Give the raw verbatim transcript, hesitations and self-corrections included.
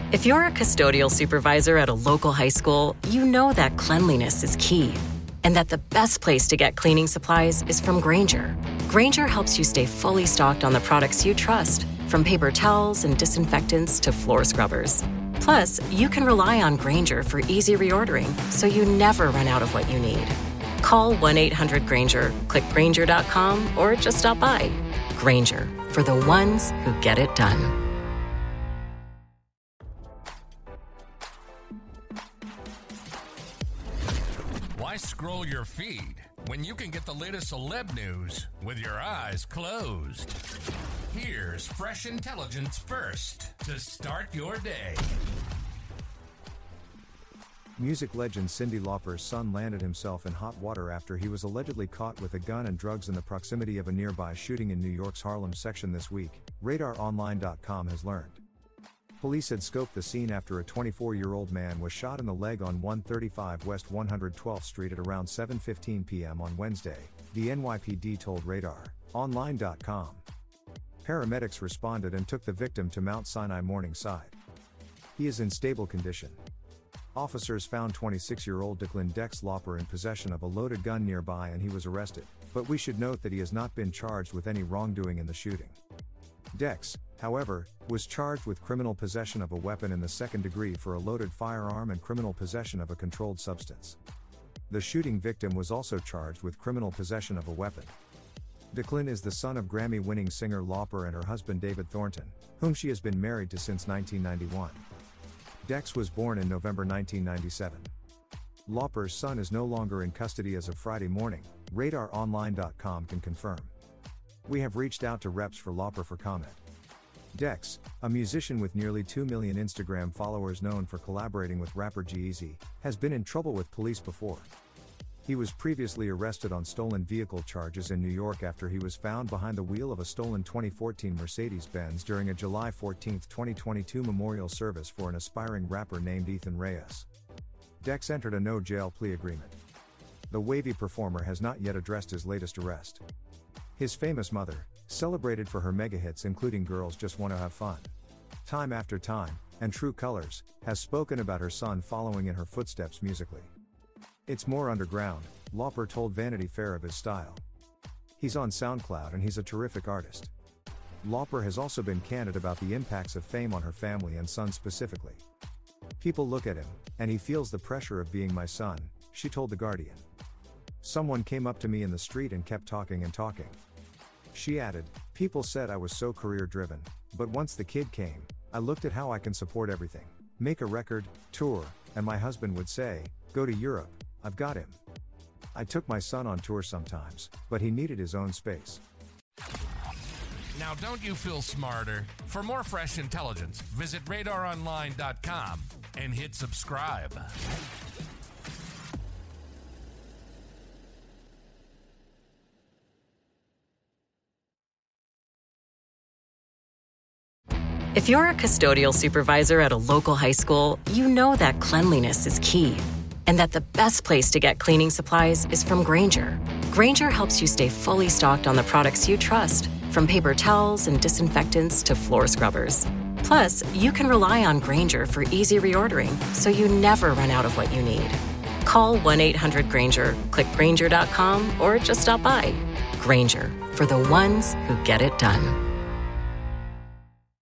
If you're a custodial supervisor at a local high school, you know that cleanliness is key, and that the best place to get cleaning supplies is from Grainger. Grainger helps you stay fully stocked on the products you trust, from paper towels and disinfectants to floor scrubbers. Plus, you can rely on Grainger for easy reordering, so you never run out of what you need. Call one eight hundred Grainger, click Grainger dot com, or just stop by. Grainger, for the ones who get it done. Why scroll your feed when you can get the latest celeb news with your eyes closed? Here's fresh intelligence first to start your day. Music legend Cyndi Lauper's son landed himself in hot water after he was allegedly caught with a gun and drugs in the proximity of a nearby shooting in New York's Harlem section this week, radar online dot com has learned. Police had scoped the scene after a twenty-four-year-old man was shot in the leg on one thirty-five West one hundred twelfth Street at around seven fifteen p.m. on Wednesday, the N Y P D told radar online dot com. Paramedics responded and took the victim to Mount Sinai Morningside. He is in stable condition. Officers found twenty-six-year-old Declan Dex Lauper in possession of a loaded gun nearby and he was arrested, but we should note that he has not been charged with any wrongdoing in the shooting. Dex, however, was charged with criminal possession of a weapon in the second degree for a loaded firearm and criminal possession of a controlled substance. The shooting victim was also charged with criminal possession of a weapon. Declan is the son of Grammy-winning singer Lauper and her husband David Thornton, whom she has been married to since nineteen ninety-one. Dex was born in November nineteen ninety-seven. Lauper's son is no longer in custody as of Friday morning, radar online dot com can confirm. We have reached out to reps for Lauper for comment. Dex, a musician with nearly two million Instagram followers known for collaborating with rapper G-Eazy, has been in trouble with police before. He was previously arrested on stolen vehicle charges in New York after he was found behind the wheel of a stolen twenty fourteen Mercedes-Benz during a July fourteenth, twenty twenty-two memorial service for an aspiring rapper named Ethan Reyes. Dex entered a no-jail plea agreement. The wavy performer has not yet addressed his latest arrest. His famous mother, celebrated for her mega hits including Girls Just Wanna Have Fun, Time After Time, and True Colors, has spoken about her son following in her footsteps musically. It's more underground, Lauper told Vanity Fair of his style. He's on SoundCloud and he's a terrific artist. Lauper has also been candid about the impacts of fame on her family and son specifically. People look at him, and he feels the pressure of being my son, she told The Guardian. Someone came up to me in the street and kept talking and talking. She added, people said I was so career-driven, but once the kid came, I looked at how I can support everything, make a record, tour, and my husband would say, go to Europe, I've got him. I took my son on tour sometimes, but he needed his own space. Now don't you feel smarter? For more fresh intelligence, visit radar online dot com and hit subscribe. If you're a custodial supervisor at a local high school, you know that cleanliness is key, and that the best place to get cleaning supplies is from Grainger. Grainger helps you stay fully stocked on the products you trust, from paper towels and disinfectants to floor scrubbers. Plus, you can rely on Grainger for easy reordering, so you never run out of what you need. Call one eight hundred Grainger, click Grainger dot com, or just stop by. Grainger, for the ones who get it done.